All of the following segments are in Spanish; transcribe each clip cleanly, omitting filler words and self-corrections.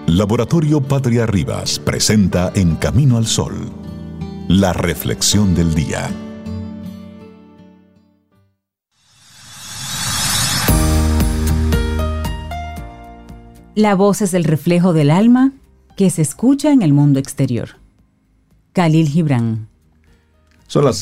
Laboratorio Patria Rivas presenta En Camino al Sol, la reflexión del día. La voz es el reflejo del alma que se escucha en el mundo exterior. Khalil Gibran. Son las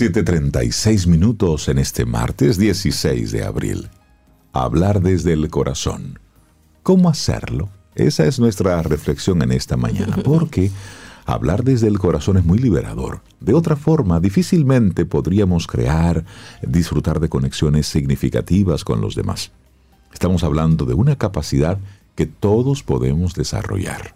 7:36 en este martes 16 de abril. Hablar desde el corazón. ¿Cómo hacerlo? Esa es nuestra reflexión en esta mañana, porque hablar desde el corazón es muy liberador. De otra forma, difícilmente podríamos disfrutar de conexiones significativas con los demás. Estamos hablando de una capacidad que todos podemos desarrollar.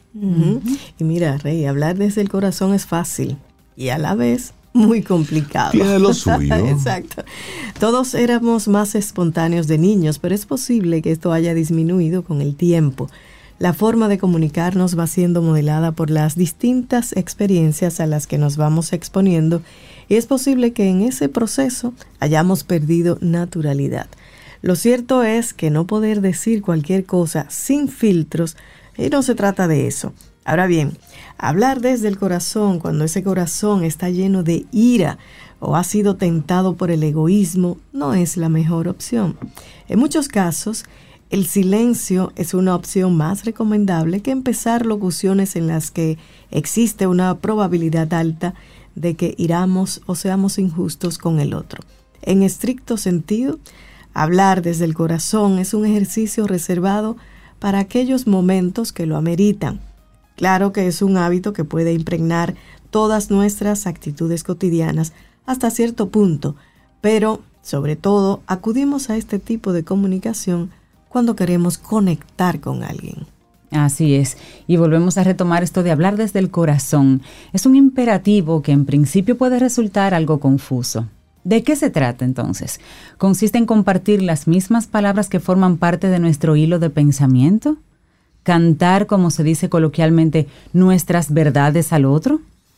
Y mira, Rey, hablar desde el corazón es fácil y a la vez muy complicado. Tiene lo suyo. Exacto. Todos éramos más espontáneos de niños, pero es posible que esto haya disminuido con el tiempo. La forma de comunicarnos va siendo modelada por las distintas experiencias a las que nos vamos exponiendo y es posible que en ese proceso hayamos perdido naturalidad. Lo cierto es que no poder decir cualquier cosa sin filtros, no se trata de eso. Ahora bien, hablar desde el corazón cuando ese corazón está lleno de ira o ha sido tentado por el egoísmo no es la mejor opción. En muchos casos, el silencio es una opción más recomendable que empezar locuciones en las que existe una probabilidad alta de que iramos o seamos injustos con el otro. En estricto sentido, hablar desde el corazón es un ejercicio reservado para aquellos momentos que lo ameritan. Claro que es un hábito que puede impregnar todas nuestras actitudes cotidianas hasta cierto punto, pero sobre todo acudimos a este tipo de comunicación cuando queremos conectar con alguien. Así es, y volvemos a retomar esto de hablar desde el corazón. Es un imperativo que en principio puede resultar algo confuso. ¿De qué se trata entonces? ¿Consiste en compartir las mismas palabras que forman parte de nuestro hilo de pensamiento? ¿Cantar, como se dice coloquialmente, nuestras verdades al otro?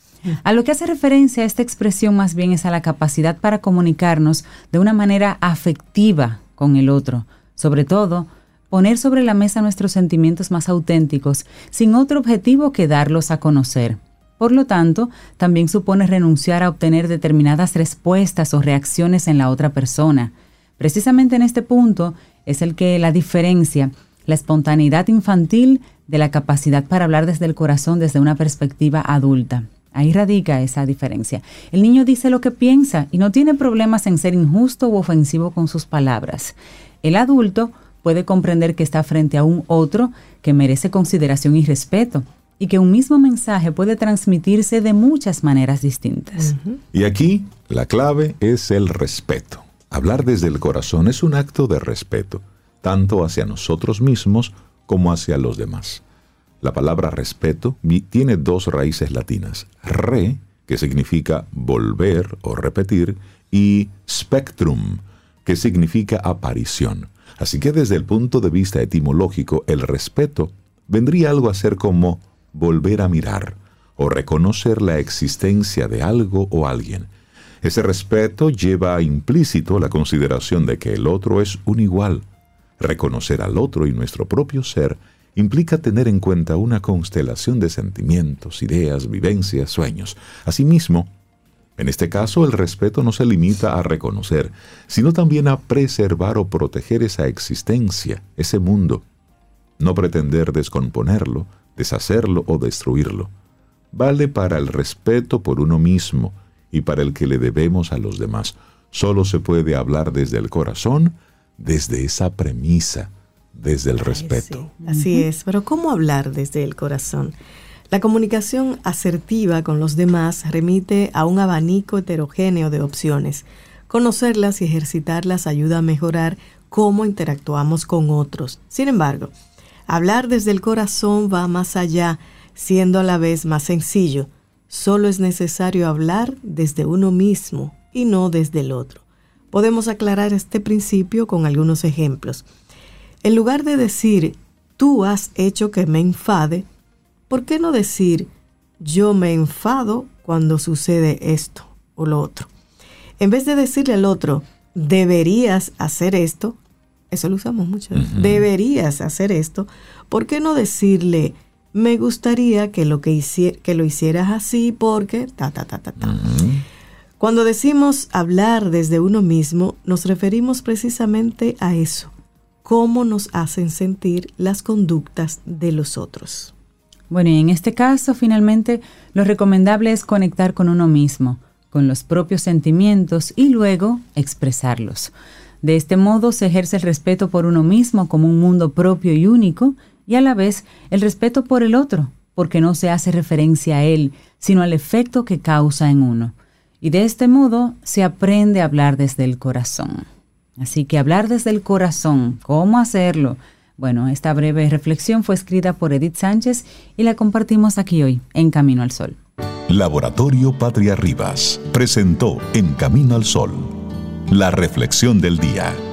A lo que hace referencia a esta expresión más bien es a la capacidad para comunicarnos de una manera afectiva con el otro. Sobre todo, poner sobre la mesa nuestros sentimientos más auténticos, sin otro objetivo que darlos a conocer. Por lo tanto, también supone renunciar a obtener determinadas respuestas o reacciones en la otra persona. Precisamente en este punto es el que la diferencia la espontaneidad infantil de la capacidad para hablar desde el corazón desde una perspectiva adulta. Ahí radica esa diferencia. El niño dice lo que piensa y no tiene problemas en ser injusto u ofensivo con sus palabras. El adulto puede comprender que está frente a un otro que merece consideración y respeto y que un mismo mensaje puede transmitirse de muchas maneras distintas. Y aquí la clave es el respeto. Hablar desde el corazón es un acto de respeto, tanto hacia nosotros mismos como hacia los demás. La palabra respeto tiene dos raíces latinas, re, que significa volver o repetir, y spectrum, que significa aparición. Así que desde el punto de vista etimológico, el respeto vendría algo a ser como volver a mirar o reconocer la existencia de algo o alguien. Ese respeto lleva implícito la consideración de que el otro es un igual. Reconocer al otro y nuestro propio ser implica tener en cuenta una constelación de sentimientos, ideas, vivencias, sueños. Asimismo, en este caso, el respeto no se limita a reconocer, sino también a preservar o proteger esa existencia, ese mundo. No pretender descomponerlo, deshacerlo o destruirlo. Vale para el respeto por uno mismo y para el que le debemos a los demás. Solo se puede hablar desde el corazón, desde esa premisa, desde el respeto. Sí, así es, pero ¿cómo hablar desde el corazón? La comunicación asertiva con los demás remite a un abanico heterogéneo de opciones. Conocerlas y ejercitarlas ayuda a mejorar cómo interactuamos con otros. Sin embargo, hablar desde el corazón va más allá, siendo a la vez más sencillo. Solo es necesario hablar desde uno mismo y no desde el otro. Podemos aclarar este principio con algunos ejemplos. En lugar de decir, tú has hecho que me enfade, ¿por qué no decir, yo me enfado cuando sucede esto o lo otro? En vez de decirle al otro, deberías hacer esto, eso lo usamos mucho, deberías hacer esto, ¿por qué no decirle, me gustaría que lo hicieras así porque Cuando decimos hablar desde uno mismo, nos referimos precisamente a eso, cómo nos hacen sentir las conductas de los otros. Bueno, y en este caso, finalmente, lo recomendable es conectar con uno mismo, con los propios sentimientos y luego expresarlos. De este modo se ejerce el respeto por uno mismo como un mundo propio y único, y a la vez el respeto por el otro, porque no se hace referencia a él, sino al efecto que causa en uno. Y de este modo se aprende a hablar desde el corazón. Así que hablar desde el corazón, ¿cómo hacerlo? Bueno, esta breve reflexión fue escrita por Edith Sánchez y la compartimos aquí hoy, en Camino al Sol. Laboratorio Patria Rivas presentó En Camino al Sol, la reflexión del día.